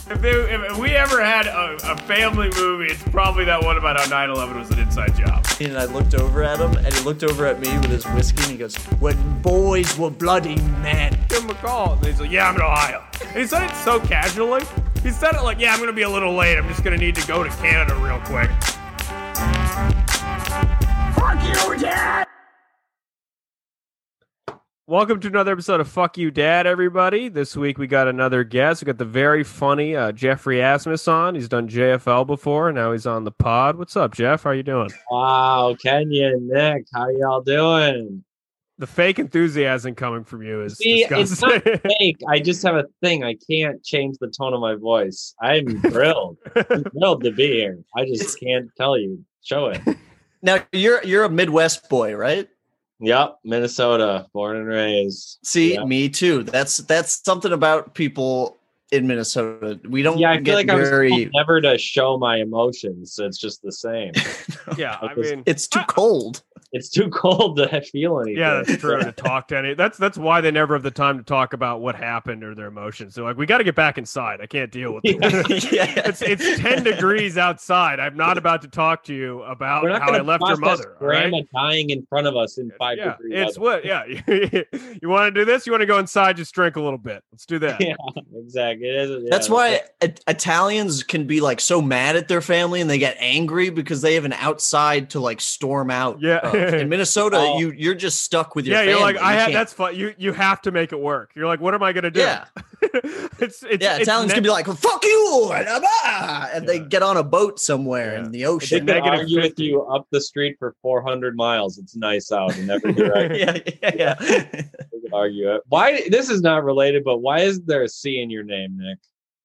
If we ever had a family movie, it's probably that one about how 9/11 was an inside job. And I looked over at him, and he looked over at me with his whiskey, and he goes, "When boys were bloody men." Give him a call. And he's like, "Yeah, I'm in Ohio." And he said it so casually. He said it like, "Yeah, I'm going to be a little late. I'm just going to need to go to Canada real quick." Fuck you, Dad! Welcome to another episode of Fuck You, Dad, everybody. This week we got another guest. We got the very funny Jeffrey Asmus on. He's done JFL before, and now he's on the pod. What's up, Jeff? How you doing? Wow, Kenya and Nick, how y'all doing? The fake enthusiasm coming from you is disgusting. It's not fake. I just have a thing. I can't change the tone of my voice. I'm thrilled. I'm thrilled to be here. I just can't tell you. Show it. Now, you're a Midwest boy, right? Yep, Minnesota, born and raised. See, yep. Me too. That's something about people in Minnesota. We don't. Yeah, I feel like I was told never to show my emotions. It's just the same. Yeah, I mean, it's too cold. It's too cold to feel anything. Yeah, that's true. To talk to any. That's why they never have the time to talk about what happened or their emotions. So like, we got to get back inside. I can't deal with it. Yeah. It's 10 degrees outside. I'm not about to talk to you about how I left your mother. Grandma dying in front of us in 5 degrees. It's what? Yeah. You want to do this? You want to go inside? Just drink a little bit. Let's do that. Yeah, exactly. That's why Italians can be like so mad at their family and they get angry because they have an outside to like storm out. Yeah. In Minnesota, you're just stuck with your family. You're like, that's fun. You have to make it work. You're like, what am I gonna do? Yeah. Italians can be like, well, fuck you, and they get on a boat somewhere in the ocean. They can argue with you up the street for 400 miles. It's nice out in every direction. yeah. They can argue it. Why? This is not related, but why is there a C in your name, Nick?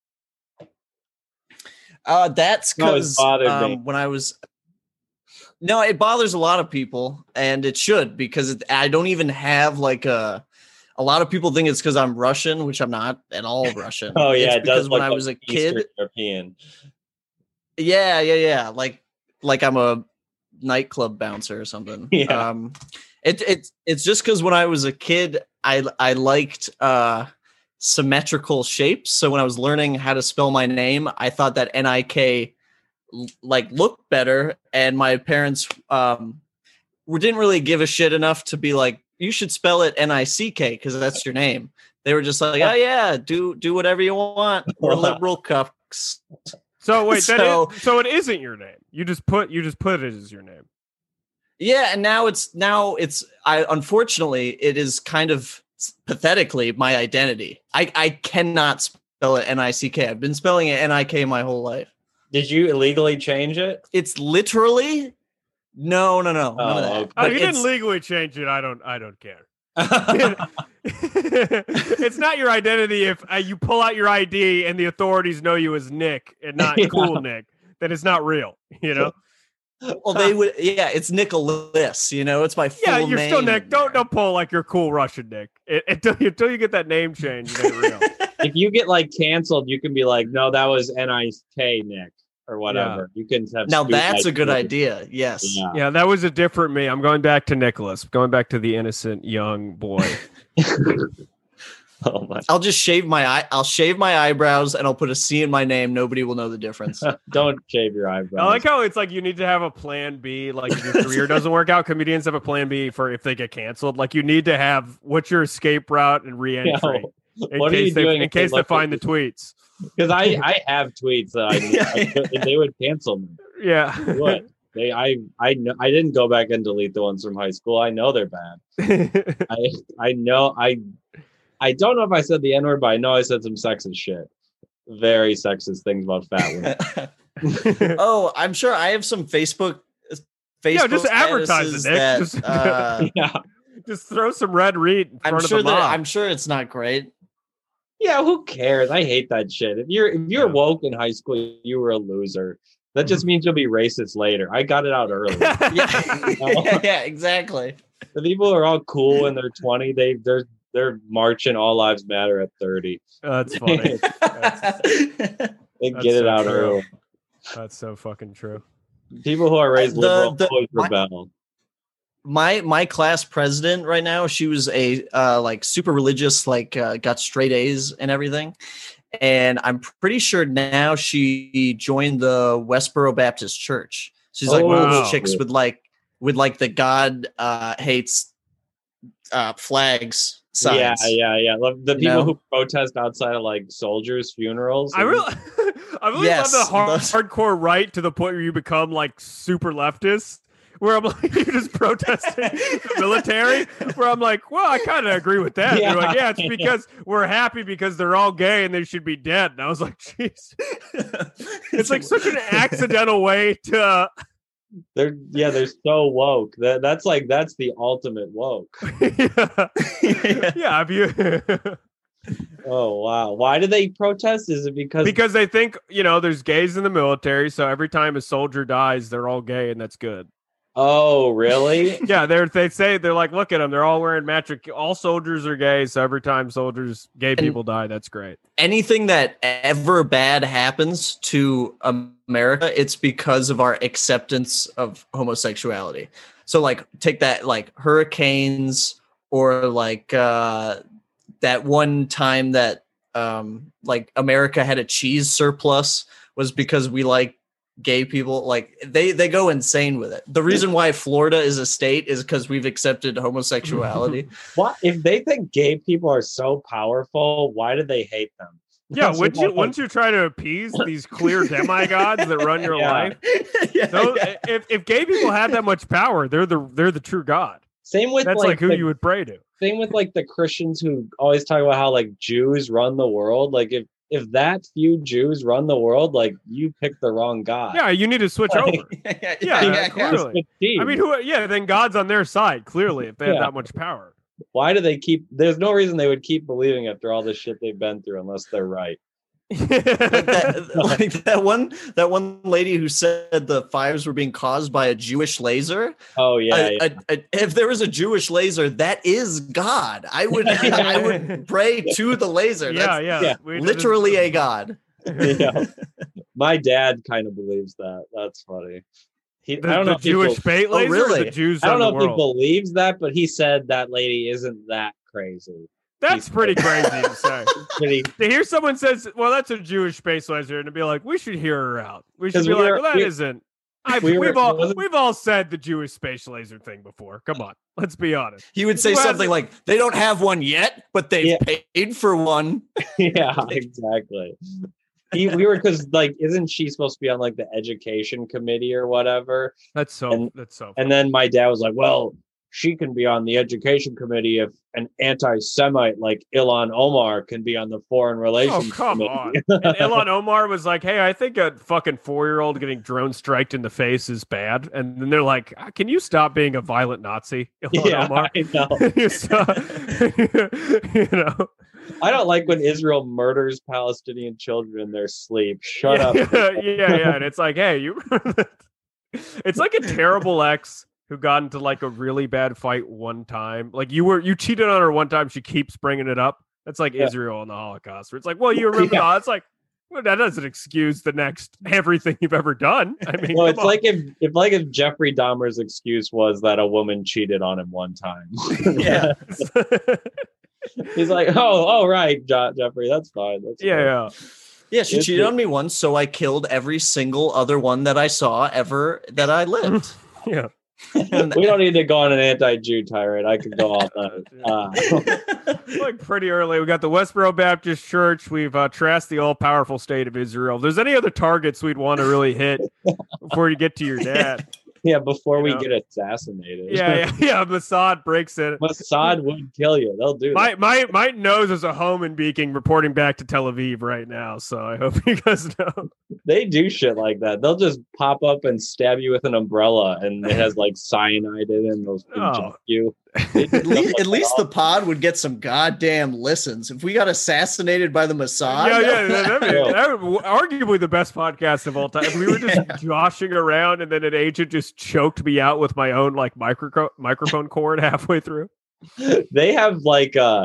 That's because when I was. No, it bothers a lot of people, and it should, because I don't even have like a lot of people think it's because I'm Russian, which I'm not at all Russian. Oh yeah, it's because when I was a kid, European. Yeah. Like I'm a nightclub bouncer or something. Yeah. It's just because when I was a kid, I liked symmetrical shapes. So when I was learning how to spell my name, I thought that NIK like looked better, and my parents didn't really give a shit enough to be like, you should spell it NICK because that's your name. They were just like, oh yeah, do whatever you want. We're liberal cucks. So wait, so it isn't your name. You just put it as your name. Yeah, and now it's unfortunately it is kind of pathetically my identity. I cannot spell it NICK. I've been spelling it NIK my whole life. Did you illegally change it? It's literally no. None of that. Okay. Oh, you didn't legally change it. I don't care. It's not your identity if you pull out your ID and the authorities know you as Nick and not Cool Nick. Then it's not real. You know. Well, they would. Yeah, it's Nicholas. You know, it's my full name. Yeah, you're still Nick. Don't pull like you're cool Russian Nick. Until you get that name change, it ain't real. If you get like canceled, you can be like, no, that was NIK Nick or whatever. Yeah. You can have. Now that's a good idea. Yes. Yeah, that was a different me. I'm going back to Nicholas. Going back to the innocent young boy. Oh my! I'll just shave I'll shave my eyebrows and I'll put a C in my name. Nobody will know the difference. Don't shave your eyebrows. I like how it's like you need to have a plan B. Like if your career doesn't work out, comedians have a plan B for if they get canceled. Like you need to have what's your escape route and re-entry in case they find the tweets. Because I have tweets that they would cancel me. Yeah. What? I know I didn't go back and delete the ones from high school. I know they're bad. I know I don't know if I said the N-word, but I know I said some sexist shit. Very sexist things about fat women. Oh, I'm sure I have some Facebook just advertise it, Nick. Just throw some red read in front of the mob. I'm sure it's not great. Yeah, who cares? I hate that shit. If you're woke in high school, you were a loser. That just means you'll be racist later. I got it out early. Yeah, exactly. The people who are all cool in their 20, they're marching All Lives Matter at 30. That's funny. They get it out early. That's so fucking true. People who are raised liberal always rebel. My class president right now, she was a like super religious, like got straight A's and everything. and I'm pretty sure now she joined the Westboro Baptist Church. She's like one of those chicks with like the God hates flags signs. Yeah. The people who protest outside of like soldiers' funerals. I really love the hardcore right to the point where you become like super leftist. Where I'm like, you're just protesting the military. Where I'm like, well, I kind of agree with that. Yeah. They're like, yeah, it's because we're happy because they're all gay and they should be dead. And I was like, jeez, it's like such an accidental way to. They're so woke. That's the ultimate woke. Yeah. Oh wow! Why do they protest? Is it because they think there's gays in the military, so every time a soldier dies, they're all gay, and that's good. Oh, really? Yeah, they say they're like, look at them, they're all wearing matching. All soldiers are gay, so every time gay people die, that's great. Anything that ever bad happens to America, it's because of our acceptance of homosexuality. So, like, take that, like hurricanes, or like that one time that like America had a cheese surplus was because we like gay people. Like they go insane with it. The reason why Florida is a state is because we've accepted homosexuality. What if they think gay people are so powerful? Why do they hate them? Yeah, once you try to appease these clear demigods that run your life, if gay people had that much power, they're the true God. Same with that's like who you would pray to. Same with like the Christians who always talk about how like Jews run the world. Like if that few Jews run the world, like you picked the wrong God. Yeah, you need to switch over. Clearly. I mean, then God's on their side, clearly, if they have that much power. Why do they there's no reason they would keep believing after all this shit they've been through unless they're right. that one lady who said the fires were being caused by a Jewish laser. Oh yeah, if there was a Jewish laser, that is God. I would pray to the laser. That's literally a God. Yeah. My dad kind of believes that. That's funny. I don't know if Jewish bait laser. Really? Or the Jews I don't know if he believes that, but he said that lady isn't that crazy. That's pretty crazy to say. To hear someone says, well, that's a Jewish space laser, and to be like, we should hear her out. We should be like, well, that isn't. We've all said the Jewish space laser thing before. Come on, let's be honest. He would say something like, they don't have one yet, but they've paid for one. Yeah, exactly. We were because like, isn't she supposed to be on like the education committee or whatever? That's so. And then my dad was like, well, she can be on the education committee if an anti-Semite like Ilhan Omar can be on the foreign relations committee. On. And Ilhan Omar was like, hey, I think a fucking 4-year-old getting drone striked in the face is bad. And then they're like, can you stop being a violent Nazi, Ilhan Omar? I know. I don't like when Israel murders Palestinian children in their sleep. Shut up. Yeah. And it's like, hey, it's like a terrible ex who got into like a really bad fight one time. Like you cheated on her one time. She keeps bringing it up. That's like Israel and the Holocaust, where it's like, well, you remember it's like, well, that doesn't excuse the next everything you've ever done. I mean, well, it's like if Jeffrey Dahmer's excuse was that a woman cheated on him one time. Yeah. He's like, oh, right, Jeffrey, that's fine. That's fine. Yeah, she cheated on me once, so I killed every single other one that I saw ever that I lived. Yeah. We don't need to go on an anti-Jew tirade. I could go all that. Like pretty early, we got the Westboro Baptist Church. We've trashed the all-powerful state of Israel. If there's any other targets we'd want to really hit before you get to your dad. Yeah, before we get assassinated. Yeah. Mossad breaks in. Mossad would kill you. They'll do that. My nose is a home in Beaking reporting back to Tel Aviv right now, so I hope you guys know. They do shit like that. They'll just pop up and stab you with an umbrella, and it has like cyanide in it, and they'll inject you. At least the pod would get some goddamn listens. If we got assassinated by the Mossad, that'd be arguably the best podcast of all time. If we were just joshing around and then an agent just choked me out with my own like microphone cord halfway through. They have like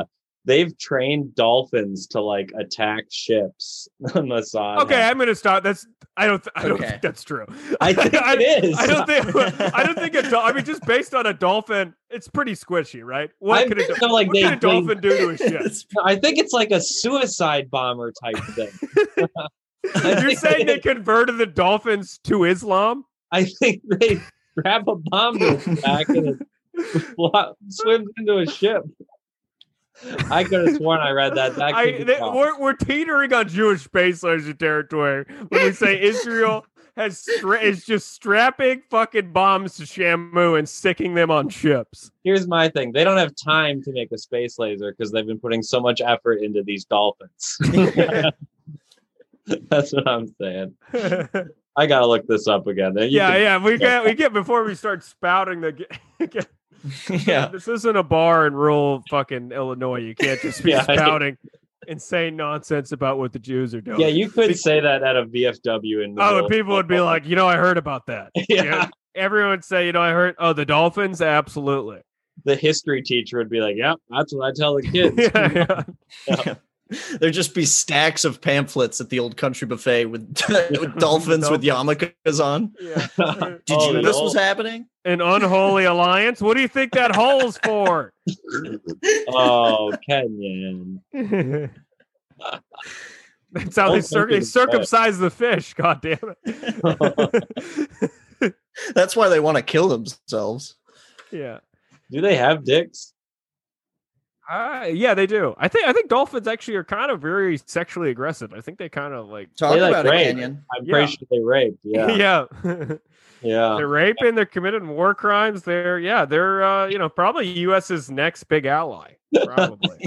they've trained dolphins to like attack ships on the side. Okay, I'm gonna stop. I don't think that's true. I think it is. I don't think I mean, just based on a dolphin, it's pretty squishy, right? What could a dolphin do to a ship? I think it's like a suicide bomber type thing. You're saying they converted the dolphins to Islam? I think they grab a bomber back and it swims into a ship. I could have sworn I read that. We're teetering on Jewish space laser territory when we say Israel is just strapping fucking bombs to Shamu and sticking them on ships. Here's my thing. They don't have time to make a space laser because they've been putting so much effort into these dolphins. That's what I'm saying. I gotta look this up again. We get before we start spouting this isn't a bar in rural fucking Illinois. You can't just be spouting insane nonsense about what the Jews are doing. Yeah, you could say that at a VFW and people would be like, I heard about that. Yeah. Everyone would say, I heard. Oh, the dolphins, absolutely. The history teacher would be like, "Yep, that's what I tell the kids." Yeah. There'd just be stacks of pamphlets at the old country buffet with dolphins with yarmulkes on. Yeah. Did you know this was happening? An unholy alliance? What do you think that hole's for? Oh, Kenyon. That's how they circumcise the fish. God damn it. That's why they want to kill themselves. Yeah. Do they have dicks? Yeah, they do. I think dolphins actually are kind of very sexually aggressive. I think they kind of talk about it, Kenyon. I'm pretty sure they rape. Yeah, yeah. They're raping. They're committing war crimes. They're probably U.S.'s next big ally. Probably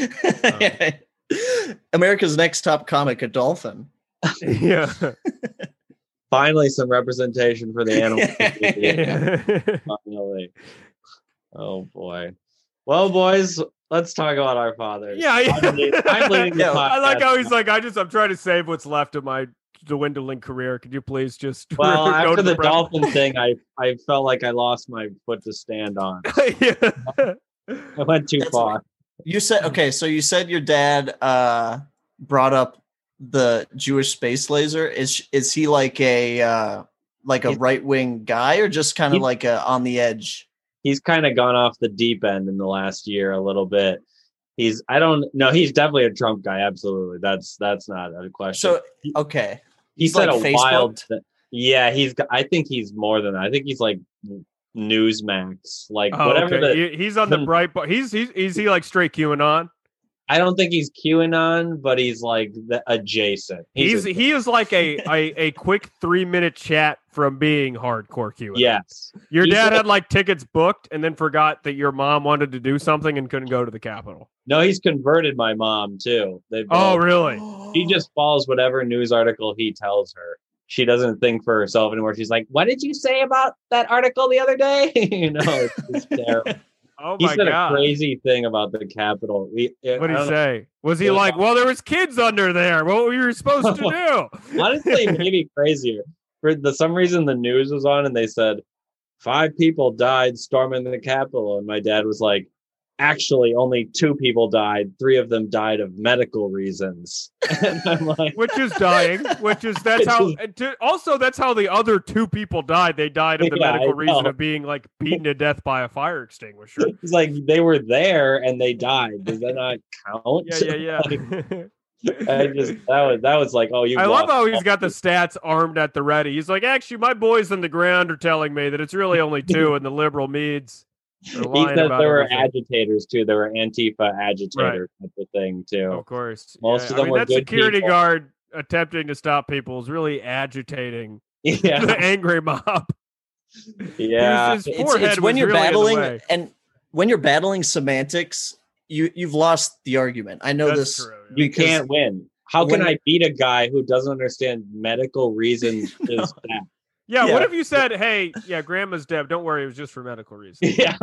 America's next top comic, a dolphin. Yeah. Finally, some representation for the animal. Finally. Oh boy. Well, boys, let's talk about our fathers. Yeah. I'm leading the podcast. I like how he's like, I'm trying to save what's left of my dwindling career. Could you please just Well, after the dolphin thing, I felt like I lost my foot to stand on. I went too far. You said so you said your dad brought up the Jewish space laser. Is he like a right-wing guy or just kind of like a on the edge? He's kind of gone off the deep end in the last year a little bit. He's definitely a Trump guy. Absolutely. That's not a question. So, okay. He said like a wild, I think he's more than that. I think he's like Newsmax, like whatever. Okay. He's on the Breitbart. Is he like straight QAnon? I don't think he's QAnon, but he's like the adjacent. He is like a quick 3-minute chat from being hardcore QAnon. Yes. Your dad had like tickets booked and then forgot that your mom wanted to do something and couldn't go to the Capitol. No, he's converted my mom too. Oh, really? She just follows whatever news article he tells her. She doesn't think for herself anymore. She's like, "What did you say about that article the other day?" It's terrible. Oh he my said God. A crazy thing about the Capitol. What did he say? Was he like, "Well, there was kids under there. What were you supposed to do?" Honestly, maybe crazier. For some reason, the news was on and they said 5 people died storming the Capitol, and my dad was like, "Actually, only 2 people died. 3 of them died of medical reasons." And I'm like, which is dying. That's how the other 2 people died. They died of the medical reason of being like beaten to death by a fire extinguisher. It's like they were there and they died. Does that not count? Yeah. That was like, oh, I love how he's got the stats armed at the ready. He's like, actually, my boys on the ground are telling me that it's really only 2 in the liberal meds. He said there were agitators too. There were Antifa agitators type of thing too. Of course, most of them were that good security people. guard attempting to stop people is really agitating the angry mob. Yeah, it's when you're battling when you're battling semantics, you've lost the argument. I know That's this. True, yeah. You can't win. How can I beat a guy who doesn't understand medical reasons is that? Yeah, what if you said, "Hey, grandma's dead. Don't worry, it was just for medical reasons." Yeah.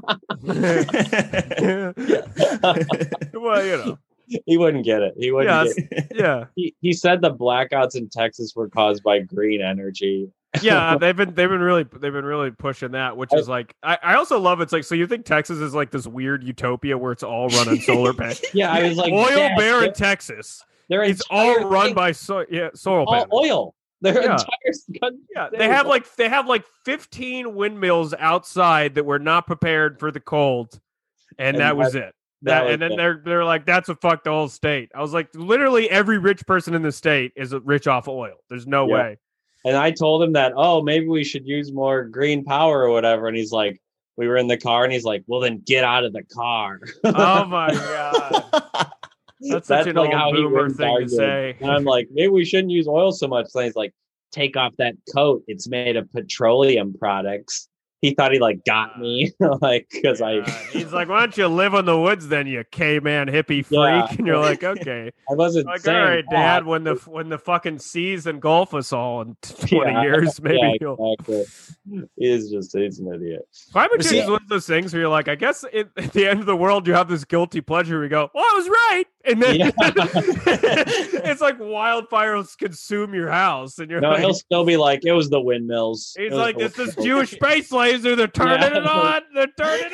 Well, he wouldn't get it. He wouldn't. Yeah. He said the blackouts in Texas were caused by green energy, Yeah, they've been really pushing that, which is like I also love it's like, so you think Texas is like this weird utopia where it's all run on solar panels? Yeah, I was like, oil bear in Texas. It's all run by soil panels. Oil. Their entire they have like 15 windmills outside that were not prepared for the cold, and that was it. And then they're like, that's what fucked the whole state. I was like, literally every rich person in the state is rich off oil. There's no way. And I told him that, maybe we should use more green power or whatever. And he's like, we were in the car, and he's like, well, then get out of the car. Oh my God. That's such an like old boomer thing to say. And I'm like, maybe we shouldn't use oil so much. So he's like, take off that coat. It's made of petroleum products. He thought he like got me, like, because he's like, why don't you live in the woods then, you caveman hippie freak? And you're like, okay. I wasn't like, saying all right, that. Dad. When the fucking seas engulf us all in 20 years, maybe you'll. Exactly. He's an idiot. Climate change is one of those things where you're like, I guess at the end of the world, you have this guilty pleasure. We go, well, I was right, and then it's like wildfires consume your house, and you're like, he'll still be like, it was the windmills. He's like, it's this Jewish space laser. They're turning it on. They're turning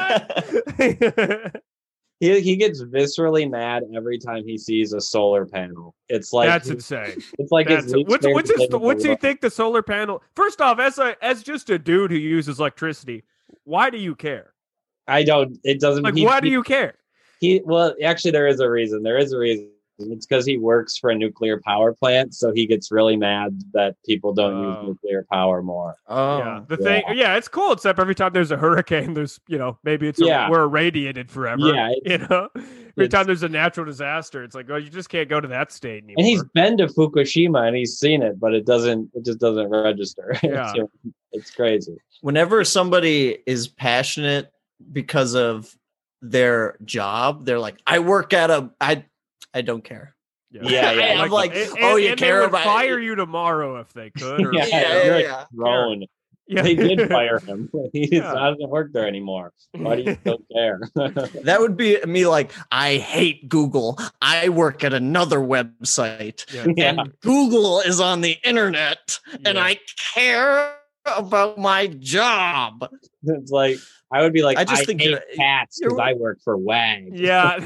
it on. He gets viscerally mad every time he sees a solar panel. It's like that's insane. It's like what's he think the solar panel? First off, as just a dude who uses electricity, why do you care? I don't. It doesn't. Like, why do you care? Actually, there is a reason. It's because he works for a nuclear power plant, so he gets really mad that people don't use nuclear power more. Thing, it's cool. Except every time there's a hurricane, there's maybe we're irradiated forever. Yeah, every time there's a natural disaster, it's like, you just can't go to that state anymore. And he's been to Fukushima and he's seen it, but it just doesn't register. Yeah. It's crazy. Whenever somebody is passionate because of their job, they're like, I work at I don't care. Yeah. I'm like, you care about fire you tomorrow if they could. Or, thrown. Yeah. They did fire him. He doesn't work there anymore. Why do you still care? That would be me. Like, I hate Google. I work at another website, and Google is on the internet, and I care about my job. It's like, I would be like, I hate cats because I work for WAG. Yeah.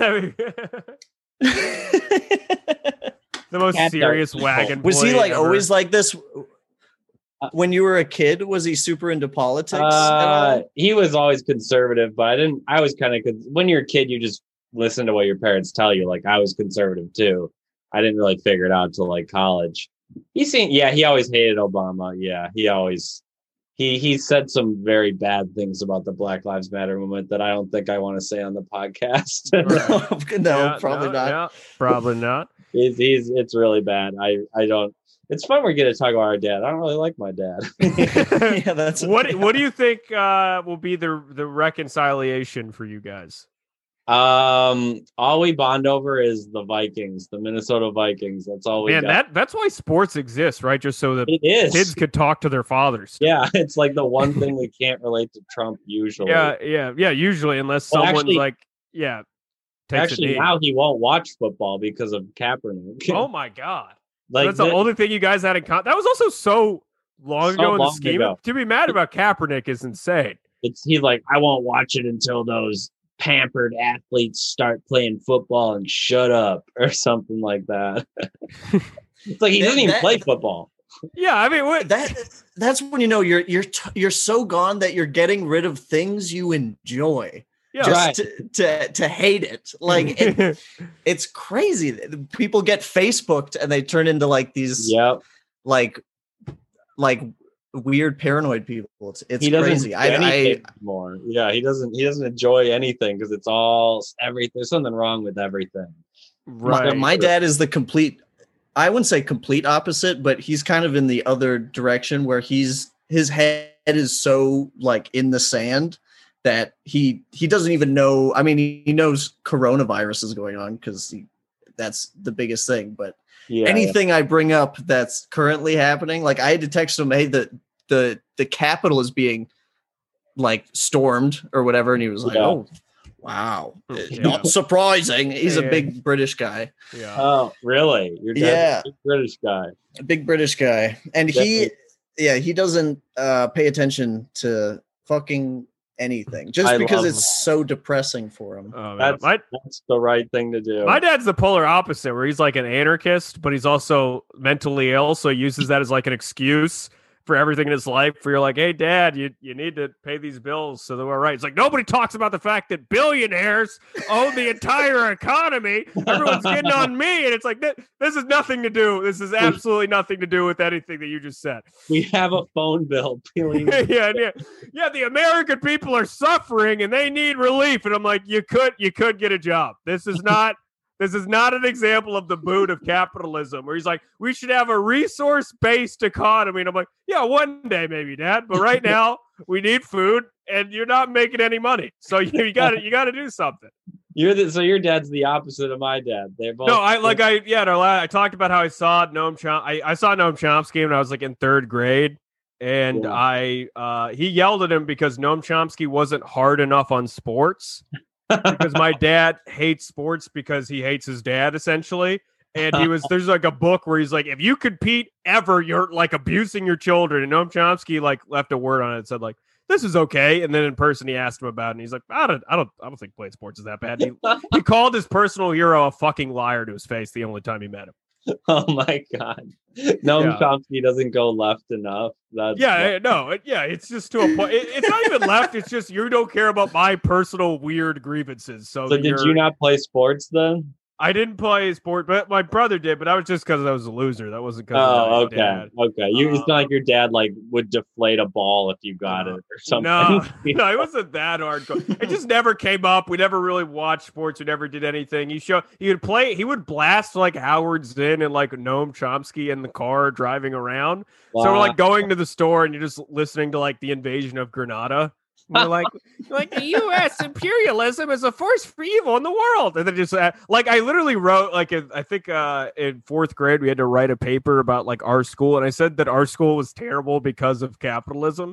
The most serious wagon. Was he like always like this when you were a kid? Was he super into politics? He was always conservative, but I was kind of, when you're a kid, you just listen to what your parents tell you. Like, I was conservative too. I didn't really figure it out till like college. He always hated Obama. Yeah, he said some very bad things about the Black Lives Matter movement that I don't think I want to say on the podcast. Probably not. Yeah, probably not. It's really bad. I don't. It's fun we get to talk about our dad. I don't really like my dad. That's what do you think will be the reconciliation for you guys? All we bond over is the Vikings, the Minnesota Vikings. That's all we got. That's why sports exists, right? Just so that kids could talk to their fathers. Yeah, it's like the one thing we can't relate to Trump usually. Yeah, usually, unless someone's takes a knee. Now he won't watch football because of Kaepernick. Oh my God. Like, that's the only thing you guys had in common. That was also so long ago in the scheme. To be mad about Kaepernick is insane. He's like, I won't watch it until those pampered athletes start playing football and shut up or something like that. It's like he doesn't even play football. Yeah, I mean, that's when you're so gone that you're getting rid of things you enjoy. Yeah, just to hate it. Like it's crazy. People get Facebooked and they turn into like these like weird paranoid people. It's crazy. More. Yeah, he doesn't enjoy anything because it's all everything. There's something wrong with everything. Right. My dad is the complete, I wouldn't say complete opposite, but he's kind of in the other direction where his head is so like in the sand that he doesn't even know. I mean, he knows coronavirus is going on because that's the biggest thing. But anything I bring up that's currently happening, like I had to text him, hey, the Capitol is being like stormed or whatever, and he was like, "Oh, wow, not surprising." He's a big British guy. Yeah. Oh, really? Your dad's a big British guy. A big British guy, and Yeah, he doesn't pay attention to fucking anything just because it's so depressing for him. Oh, that's the right thing to do. My dad's the polar opposite, where he's like an anarchist, but he's also mentally ill, so he uses that as like an excuse for everything in his life. For you're like, hey, Dad, you need to pay these bills so that we're right. It's like nobody talks about the fact that billionaires own the entire economy. Everyone's getting on me, and it's like this is nothing to do. This is absolutely nothing to do with anything that you just said. We have a phone bill. yeah. The American people are suffering, and they need relief. And I'm like, you could get a job. This is not an example of the boot of capitalism where he's like, we should have a resource-based economy. And I'm like, yeah, one day maybe, Dad. But right now we need food and you're not making any money. So you got to do something. So your dad's the opposite of my dad. They're both. No, I talked about how I saw Noam Chomsky. I saw Noam Chomsky when I was like in third grade. And he yelled at him because Noam Chomsky wasn't hard enough on sports. Because my dad hates sports because he hates his dad, essentially. And there's like a book where he's like, if you compete ever, you're like abusing your children. And Noam Chomsky like left a word on it and said like, this is okay. And then in person, he asked him about it. And he's like, I don't think playing sports is that bad. He called his personal hero a fucking liar to his face the only time he met him. Oh my God. Noam Chomsky doesn't go left enough. It's just to a point. It's not even left. It's just you don't care about my personal weird grievances. So did you not play sports then? I didn't play sport, but my brother did. But I was just because I was a loser. That wasn't because. Oh, okay, dad. Okay. It's not like your dad like would deflate a ball if you got it or something. No, it wasn't that hardcore. It just never came up. We never really watched sports. We never did anything. He would blast like Howard Zinn and like Noam Chomsky in the car driving around. Wow. So we're like going to the store and you're just listening to like the invasion of Grenada. We're like the U.S. imperialism is a force for evil in the world, and then just like I literally wrote like I think in fourth grade we had to write a paper about like our school, and I said that our school was terrible because of capitalism.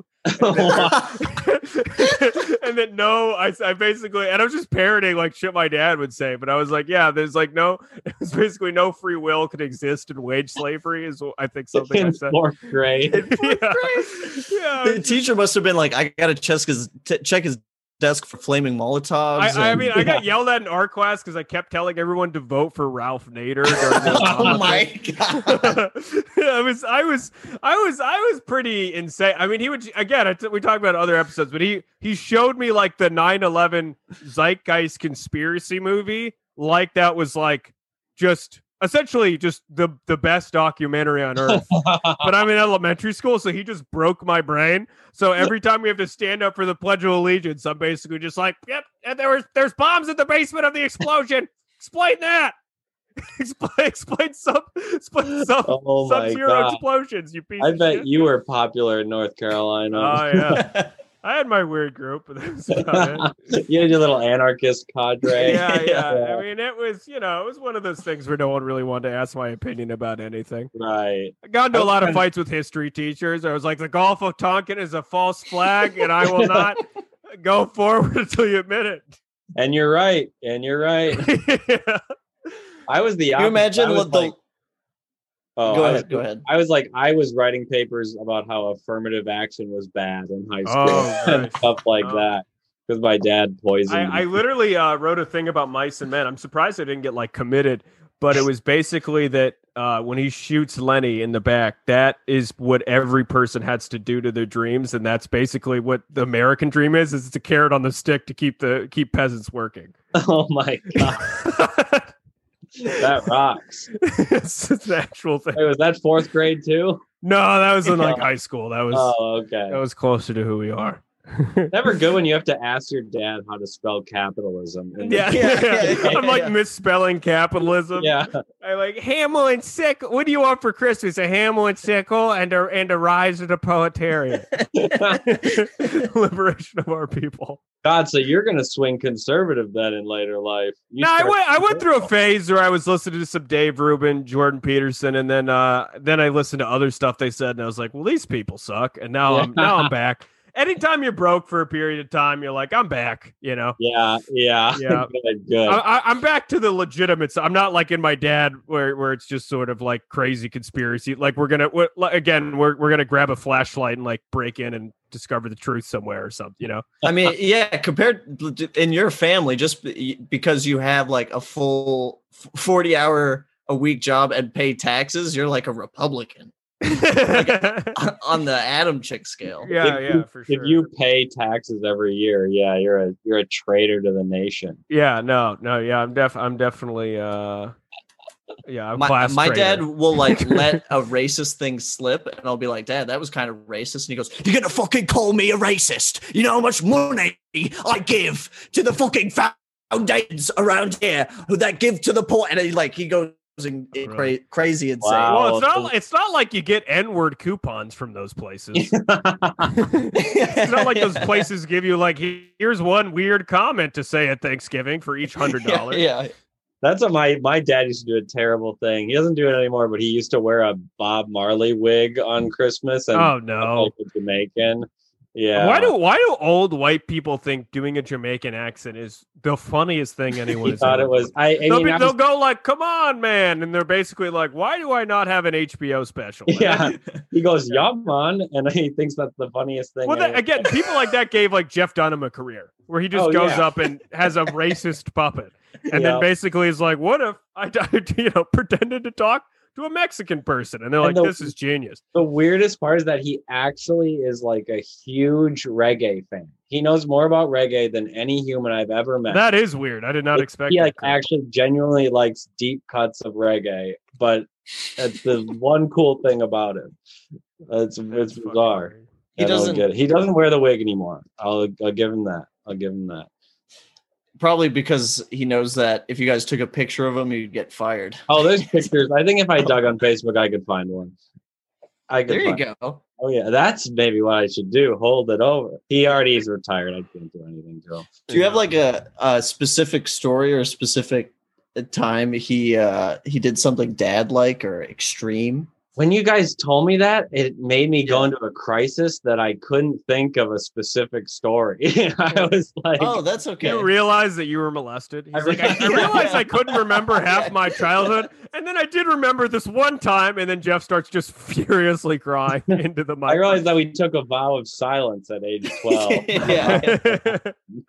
And then I basically, and I was just parroting like shit my dad would say, but I was like, yeah, there's basically no free will could exist in wage slavery is I think something in I said. Fourth grade. The teacher must have been like, I gotta check his desk for flaming Molotovs. I got yelled at in art class because I kept telling everyone to vote for Ralph Nader. Oh my God! I was pretty insane. I mean, he would again. We talked about other episodes, but he showed me like the 9/11 Zeitgeist conspiracy movie, like that was like just essentially just the best documentary on earth. But I'm in elementary school, so he just broke my brain. So every time we have to stand up for the Pledge of Allegiance, I'm basically just like, yep, and there's bombs in the basement of the explosion. Explain that. Explain some Sub-Zero explosions, you piece of bet shit. You were popular in North Carolina. Oh yeah. I had my weird group, but that was about it. You had your little anarchist cadre. Yeah. I mean, it was one of those things where no one really wanted to ask my opinion about anything. Right. I got into a lot of fights with history teachers. I was like, the Gulf of Tonkin is a false flag, and I will not go forward until you admit it. And you're right. Yeah. I was the opposite. Can you imagine what the... Go ahead. I was writing papers about how affirmative action was bad in high school and stuff like that because my dad poisoned me. I literally wrote a thing about Mice and Men. I'm surprised I didn't get like committed, but it was basically that when he shoots Lenny in the back, that is what every person has to do to their dreams, and that's basically what the American dream is it's a carrot on the stick to keep peasants working. Oh my God. That rocks. It's an actual thing. Wait, was that fourth grade too? No, that was in like high school. That was okay. That was closer to who we are. Never good when you have to ask your dad how to spell capitalism. Yeah. I'm like misspelling capitalism. Yeah. I like Hamel and sickle. What do you want for Christmas? A Hamel and sickle and a rise of the proletariat. Liberation of our people. God, so you're going to swing conservative then in later life. I went through a phase where I was listening to some Dave Rubin, Jordan Peterson, and then I listened to other stuff they said, and I was like, well, these people suck. And now I'm back. anytime you're broke for a period of time, you're like, I'm back, you know? Yeah. Good. I'm back to the legitimate side. I'm not like in my dad where it's just sort of like crazy conspiracy. Like we're gonna grab a flashlight and like break in and discover the truth somewhere or something, you know? I mean, yeah, compared in your family, just because you have like a full 40-hour-a-week job and pay taxes, you're like a Republican. Like on the Adam chick scale. Yeah, for sure. If you pay taxes every year, yeah, you're a traitor to the nation. Yeah, no, yeah, I'm definitely I'm my dad will like let a racist thing slip, and I'll be like, Dad, that was kind of racist. And he goes, you're gonna fucking call me a racist? You know how much money I give to the fucking foundations around here that give to the poor? And he goes crazy insane. Wow. Well, it's not like you get N-word coupons from those places. It's not like those places give you like, here's one weird comment to say at Thanksgiving for each $100. Yeah. That's what my dad used to do, a terrible thing. He doesn't do it anymore, but he used to wear a Bob Marley wig on Christmas. And oh no, like a Jamaican. Yeah. Why do old white people think doing a Jamaican accent is the funniest thing anyone has thought it was? They'll go like, "Come on, man," and they're basically like, "Why do I not have an HBO special?" Yeah, he goes, "Yeah, man," and he thinks that's the funniest thing. Well, again, people like that gave like Jeff Dunham a career where he just goes up and has a racist puppet, and then basically is like, "What if I, pretended to talk to a Mexican person?" And they're like, this is genius. The weirdest part is that he actually is like a huge reggae fan. He knows more about reggae than any human I've ever met. That is weird. I did not expect he that. He actually genuinely likes deep cuts of reggae, but that's the one cool thing about him. It's bizarre. He doesn't wear the wig anymore. I'll give him that. Probably because he knows that if you guys took a picture of him, you'd get fired. Oh, there's pictures. I think if I dug on Facebook, I could find one. There you go. Oh, yeah. That's maybe what I should do. Hold it over. He already is retired. I can't do anything to him. Do you have like a specific story or a specific time he did something dad-like or extreme? When you guys told me that, it made me go into a crisis that I couldn't think of a specific story. I was like, "Oh, that's okay." You realize that you were molested. He's I realized I couldn't remember half my childhood, and then I did remember this one time. And then Jeff starts just furiously crying into the mic. I realized that we took a vow of silence at age 12. Yeah.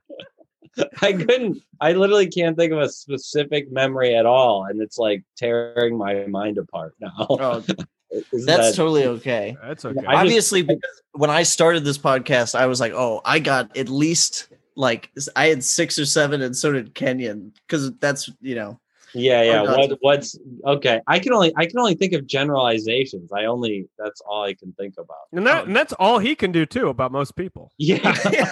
I literally can't think of a specific memory at all, and it's like tearing my mind apart now. Oh. That's totally okay. That's okay. Obviously, because when I started this podcast, I was like, "Oh, I got at least like I had 6 or 7, and so did Kenyon." Because that's Yeah. What's okay? I can only think of generalizations. That's all I can think about. And that's all he can do too about most people. Yeah.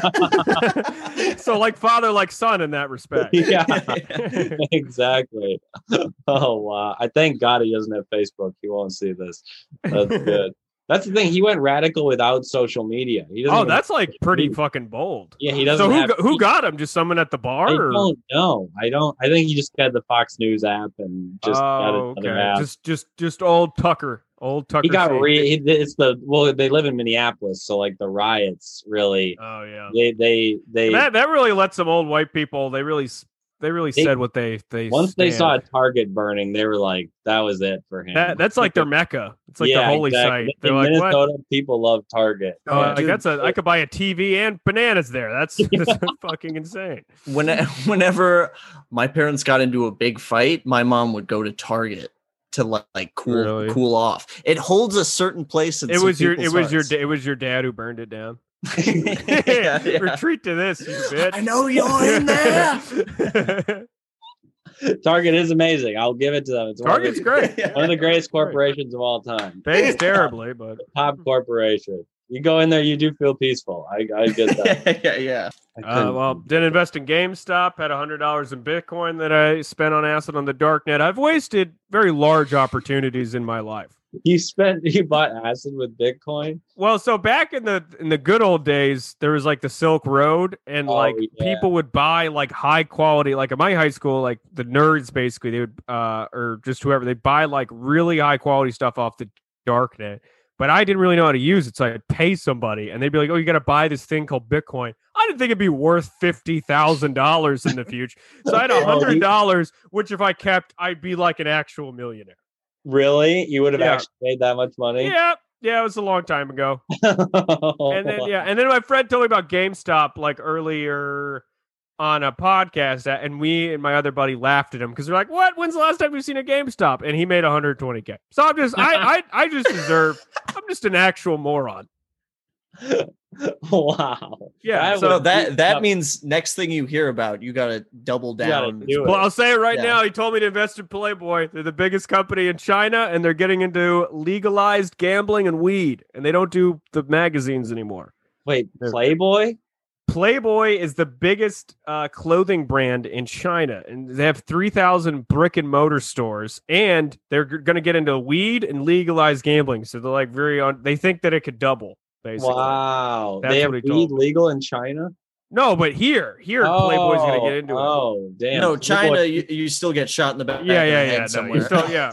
So like father, like son in that respect. Yeah. Exactly. Oh wow. I thank God he doesn't have Facebook. He won't see this. That's good. That's the thing. He went radical without social media. That's like pretty fucking bold. Yeah, he doesn't. So who got him? Just someone at the bar? I don't know. I think he just had the Fox News app and just got another app. Just old Tucker. Old Tucker. He got they live in Minneapolis, so like the riots really. Oh yeah. They that really let some old white people. They really said what they once they saw a Target burning, they were like, that was it for him. That's like their mecca. It's like their holy site. They're in like, Minnesota, what? People love Target. Oh, I could buy a TV and bananas there. That's fucking insane. Whenever my parents got into a big fight, my mom would go to Target to like cool off. It holds a certain place in it was your dad who burned it down. Yeah. Retreat to this, you bitch. I know you're in there. Target is amazing. I'll give it to them. Target's great. One of the greatest corporations of all time. Pays terribly, but top corporation. You go in there, you do feel peaceful. I get that. Yeah. Didn't invest in GameStop. Had $100 in Bitcoin that I spent on acid on the darknet. I've wasted very large opportunities in my life. You bought acid with Bitcoin? Well, so back in the good old days, there was like the Silk Road, and people would buy like high quality, like at my high school, like the nerds basically, they would or just whoever, they buy like really high quality stuff off the darknet. but I didn't really know how to use it. So I'd pay somebody and they'd be like, oh, you got to buy this thing called Bitcoin. I didn't think it'd be worth $50,000 in the future. So I had $100, which if I kept, I'd be like an actual millionaire. Really? You would have actually made that much money? Yeah. Yeah, it was a long time ago. And then my friend told me about GameStop like earlier on a podcast, and we and my other buddy laughed at him because they're like, "What? When's the last time you've seen a GameStop?" And he made $120K. So I'm just, I just deserve. I'm just an actual moron. Wow. Yeah. So that means next thing you hear about, you got to double down. Well, I'll say it right now. He told me to invest in Playboy. They're the biggest company in China, and they're getting into legalized gambling and weed, and they don't do the magazines anymore. Wait, Playboy? Playboy is the biggest clothing brand in China, and they have 3,000 brick and mortar stores, and they're going to get into weed and legalized gambling. So they're like they think that it could double. Basically. Wow. That's they have weed legal in China? No, but here Playboy's going to get into it. Oh, damn. No, China, you still get shot in the back. Yeah. Somewhere.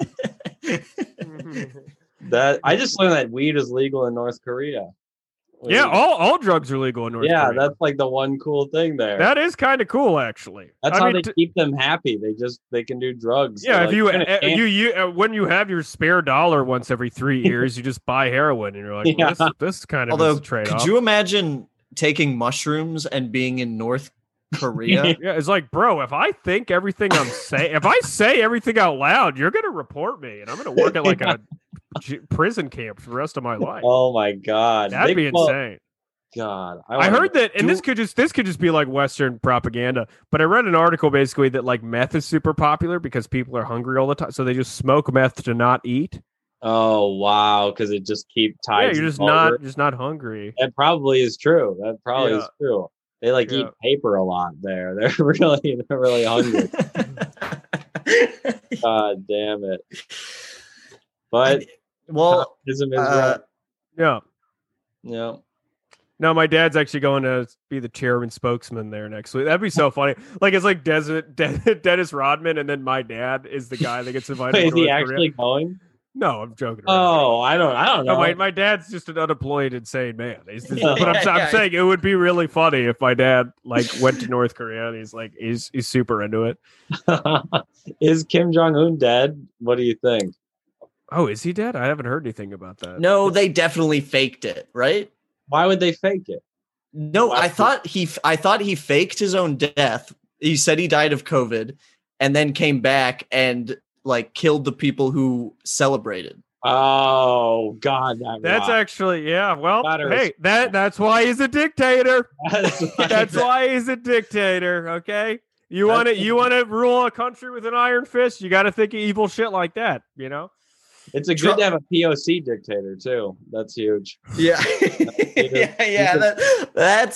That I just learned that weed is legal in North Korea. Yeah, all drugs are legal in North Korea. Yeah, that's like the one cool thing there. That is kind of cool, actually. That's how they keep them happy. They can do drugs. Yeah, if when you have your spare dollar once every 3 years, you just buy heroin, and you're like, well, this kind of is a trade-off. Could you imagine taking mushrooms and being in North Korea? Yeah, it's like, bro, if I think everything I'm saying, if I say everything out loud, you're gonna report me, and I'm gonna work at like a prison camp for the rest of my life. Oh my god, that'd be insane. God, I heard that, and this could just be like Western propaganda, but I read an article basically that like meth is super popular because people are hungry all the time, so they just smoke meth to not eat. Oh wow, because it just keep tied. Yeah, you're just not hungry. That probably is true. That probably is true. They eat paper a lot there. They're really hungry. God damn it! But communism is right. Yeah. Yeah. No, my dad's actually going to be the chairman spokesman there next week. That'd be so funny. Like it's like Dennis Rodman, and then my dad is the guy that gets invited. Wait, is he actually going? No, I'm joking. Oh, I don't know. No, my dad's just an unemployed, insane man. But I'm saying it would be really funny if my dad like went to North Korea and he's super into it. Is Kim Jong-un dead? What do you think? Oh, is he dead? I haven't heard anything about that. No, they definitely faked it, right? Why would they fake it? No, I thought he faked his own death. He said he died of COVID and then came back and like killed the people who celebrated. Oh God, that's actually Well, hey, that's why he's a dictator. That's why he's a dictator. Okay, you want to rule a country with an iron fist? You got to think of evil shit like that. You know. It's good to have a POC dictator too. That's huge. Yeah, that's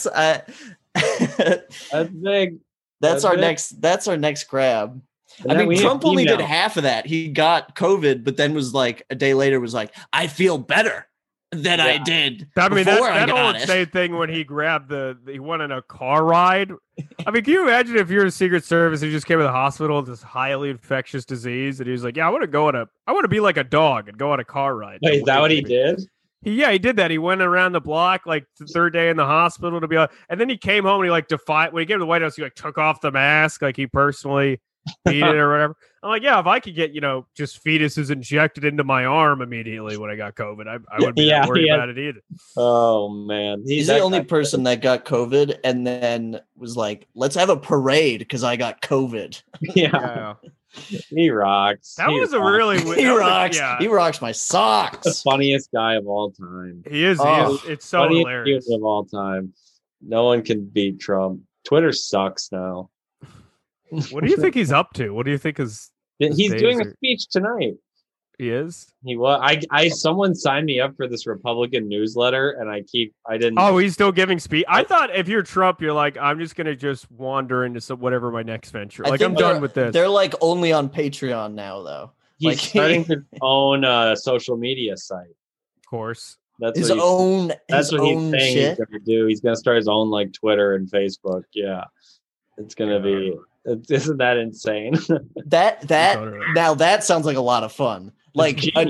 big. That's our next grab. I mean, Trump only did half of that. He got COVID, but then was like a day later was like, I feel better than I did. I mean, that whole insane thing when he grabbed he went on a car ride. I mean, can you imagine if you're a Secret Service and you just came to the hospital with this highly infectious disease, and he was like, "Yeah, I want to be like a dog and go on a car ride." Wait, is that what he did? He did that. He went around the block like the third day in the hospital to be like, and then he came home and he like defied. When he came to the White House, he like took off the mask, like he personally beat it or whatever. I'm like, yeah, if I could get just fetuses injected into my arm immediately when I got COVID, I wouldn't be worried about it either. Oh man, he's the only person that got COVID and then was like, let's have a parade because I got COVID. Yeah. He rocks. He rocks. He rocks my socks. The funniest guy of all time. He is. It's so hilarious. Of all time. No one can beat Trump. Twitter sucks now. What do you think he's up to? What do you think he's doing a speech tonight? He is. He was. Someone signed me up for this Republican newsletter, and I didn't. Oh, he's still giving speech. I thought if you're Trump, you're like, I'm just gonna just wander into whatever my next venture. Like I'm done with this. They're like only on Patreon now, though. He's starting to own a social media site. Of course, that's what he's saying he's gonna do. He's gonna start his own like Twitter and Facebook. Yeah, it's gonna be. Isn't that insane? Now that sounds like a lot of fun. Like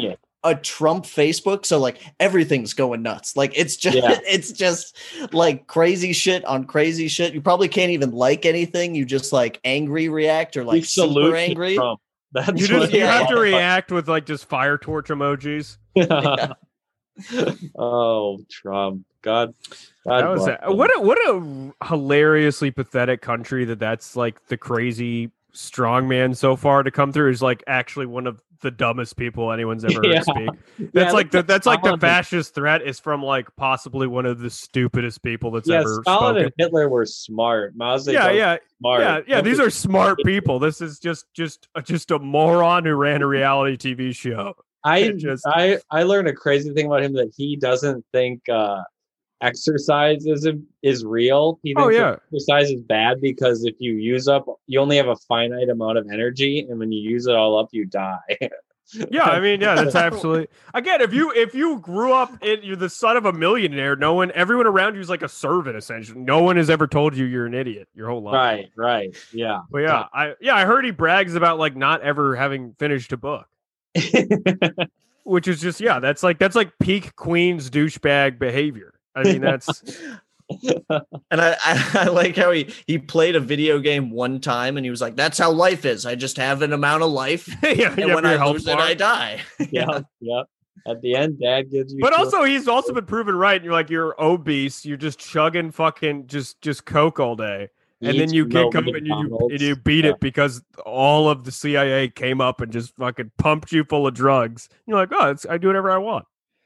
a Trump Facebook, so like everything's going nuts. Like it's just like crazy shit on crazy shit. You probably can't even like anything. You just like angry react or like super angry. Trump. You have to react with like just fire torch emojis. Yeah. Oh, Trump! God that was what a hilariously pathetic country that's like the crazy strongman so far to come through is like actually one of the dumbest people anyone's ever heard speak. That's the fascist threat is from like possibly one of the stupidest people that's ever Stalin spoken. And Hitler were smart. Mao Zedong smart. Yeah. These are smart people. This is just a moron who ran a reality TV show. I learned a crazy thing about him that he doesn't think exercise is real. He thinks exercise is bad because if you you only have a finite amount of energy, and when you use it all up, you die. That's absolutely. Again, if you grew up you're the son of a millionaire, everyone around you is like a servant essentially. No one has ever told you you're an idiot your whole life. Right. Yeah. But I heard he brags about like not ever having finished a book. Which is just that's like peak Queen's douchebag behavior. I mean that's and I like how he played a video game one time and he was like, that's how life is. I just have an amount of life. And when I lose it, I die. Yeah. At the end, Dad gives you. But also, he's also been proven right. You're obese. You're just chugging fucking just Coke all day. And then you get up and you beat it because all of the CIA came up and just fucking pumped you full of drugs. You're like, I do whatever I want.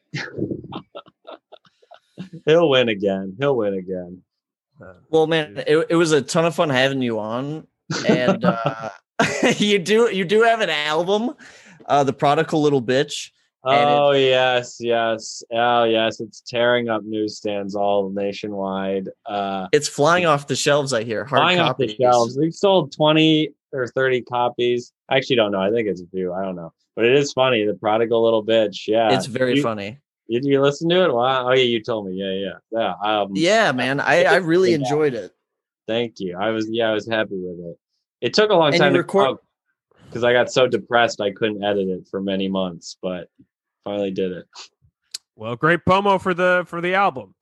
He'll win again. Well, man, it was a ton of fun having you on, and you do have an album, The Prodigal Little Bitch. Oh yes. Oh yes, it's tearing up newsstands all nationwide. It's flying off the shelves, I hear. Flying off the shelves. We've sold 20 or 30 copies. I actually don't know. I think it's a few. I don't know. But it is funny. The Prodigal Little Bitch. Yeah. It's very funny. Did you listen to it? Wow. Oh yeah, you told me. Yeah. Yeah, man. I really enjoyed it. Thank you. I was happy with it. It took a long time to record because I got so depressed I couldn't edit it for many months, but finally did it. Well, great promo for the album.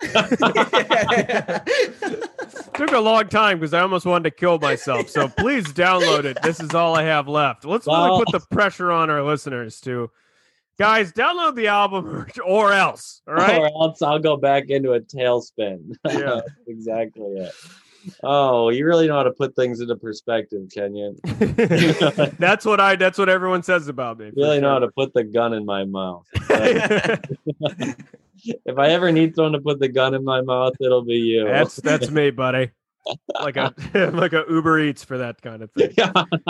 Took a long time because I almost wanted to kill myself. So please download it. This is all I have left. Let's really put the pressure on our listeners to, guys, download the album or else. All right. Or else I'll go back into a tailspin. Yeah, exactly it. Oh, you really know how to put things into perspective, Kenyon. That's what everyone says about me. You really know how to put the gun in my mouth. If I ever need someone to put the gun in my mouth, it'll be you. That's me, buddy. Like a Uber Eats for that kind of thing.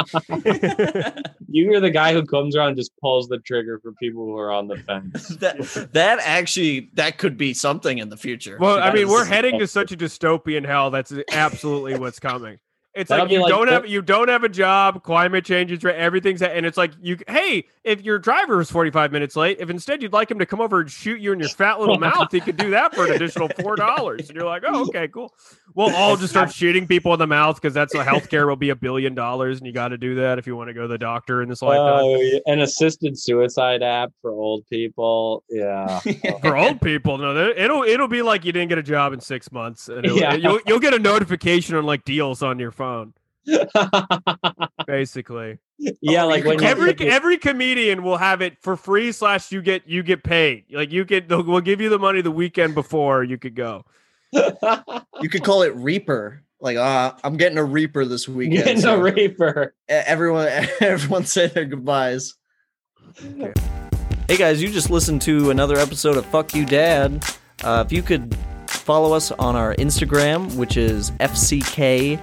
You're the guy who comes around and just pulls the trigger for people who are on the fence. that could be something in the future. Well, I mean, we're heading to such a dystopian hell. That's absolutely what's coming. It's like you don't have a job, climate change is everything's, and it's like hey, if your driver is 45 minutes late, if instead you'd like him to come over and shoot you in your fat little mouth, he could do that for an additional $4. And you're like, oh, okay, cool. We'll all just start shooting people in the mouth because that's what healthcare will be $1 billion, and you got to do that if you want to go to the doctor in this lifetime. An assisted suicide app for old people. Yeah. For old people, no, it'll be like you didn't get a job in 6 months, and you'll get a notification on like deals on your phone. Basically, yeah. Like when every comedian will have it for free / you get paid. Like we'll give you the money the weekend before you could go. You could call it Reaper. Like, I'm getting a Reaper this weekend. Getting a Reaper. Everyone say their goodbyes. Okay. Hey guys, you just listened to another episode of Fuck You Dad. If you could follow us on our Instagram, which is FCKYOUDAD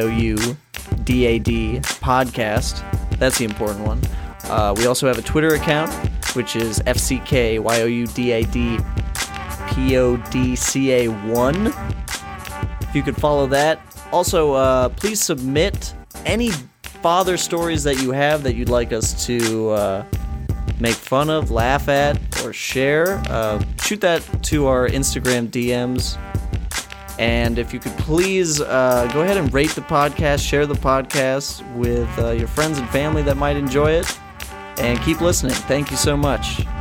podcast. That's the important one. We also have a Twitter account, which is FCKYOUDADPODCA1. If you could follow that. Also, please submit any father stories that you have that you'd like us to make fun of, laugh at, or share. Shoot that to our Instagram DMs. And if you could please go ahead and rate the podcast, share the podcast with your friends and family that might enjoy it, and keep listening. Thank you so much.